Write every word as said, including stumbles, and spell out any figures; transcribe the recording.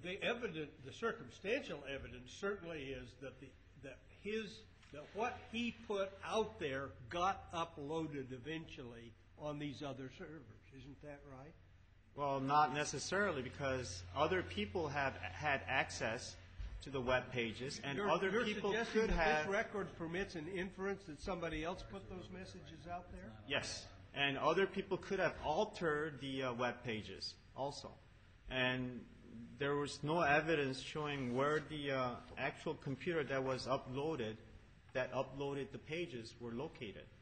the evidence, the circumstantial evidence certainly is that the that his that what he put out there got uploaded eventually on these other servers. Isn't that right? Well, not necessarily, because other people have had access to the web pages, and you're, other you're people suggesting could that have. This record permits an inference that somebody else put those messages out there? Yes, and other people could have altered the uh, web pages also, and there was no evidence showing where the uh, actual computer that was uploaded, that uploaded the pages, were located.